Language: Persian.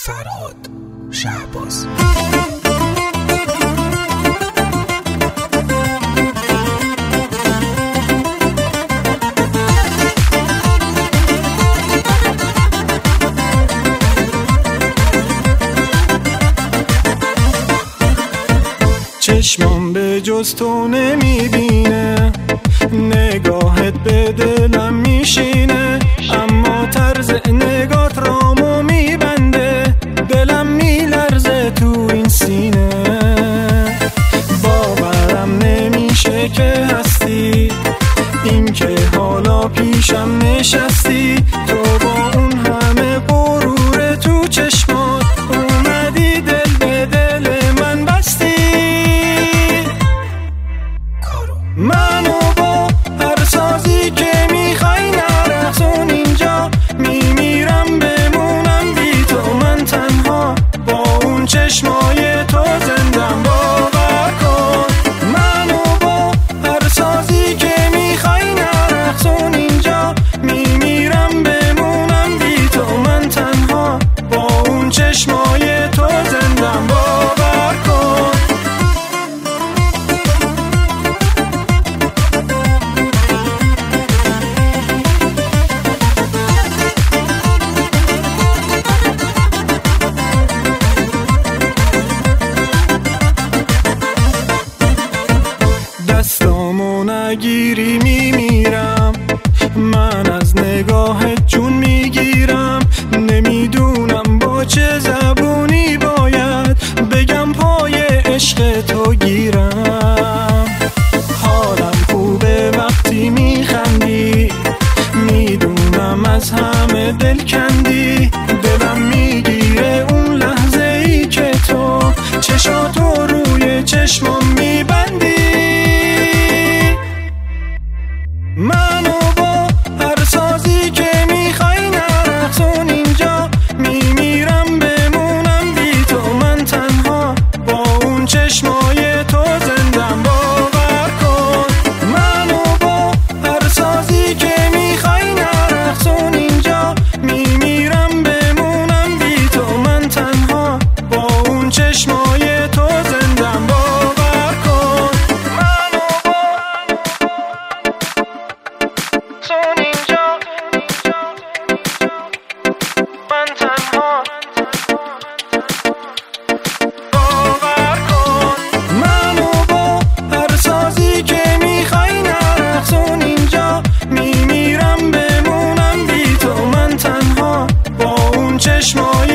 فرهاد شهباز. چشمم به جز تو نمیبینه، نگاهت به دلم میشینه، اما طرز نگات رامو میبنده، دلم میلرزه تو این سینه. باورم نمیشه که هستی، این که حالا پیشم نشستی، تو با اون همه غرور تو چشمات اومدی دل به دل من بستی. منو با هر سازی که میخوای نرقصون اینجا، میمیرم بمونم بی تو من تنها، با اون چشمای تو زندم باور کن. منو با هر سازی که میخوای نرقصون اینجا، میمیرم بمونم بی تو من تنها، با اون چشمای تو زندم باور کن. دستامو نگیری میمیرم، من از نگاهت جون میگیرم، نمیدونم با چه زبونی باید بگم پای عشق تو گیرم. حالم خوبه وقتی میخندی، میدونم از همه دل کندی، دلم میگیره اون لحظه ای که تو چشاتو روی چشمم میبندی. منو با هر سازی که میخوای نرقصون اینجا، میمیرم بمونم بی تو من تنها، با اون چشمای تو زندم باور کن. منو با هر سازی که میخوای نرقصون اینجا، میمیرم بمونم بی تو من تنها، با اون چشمای تو زندم باور کن. منو با اینجا من تنها باور کن. منو با هر سازی که میخوای نرقصون اینجا، میمیرم بمونم بی تو من تنها، با اون چشمای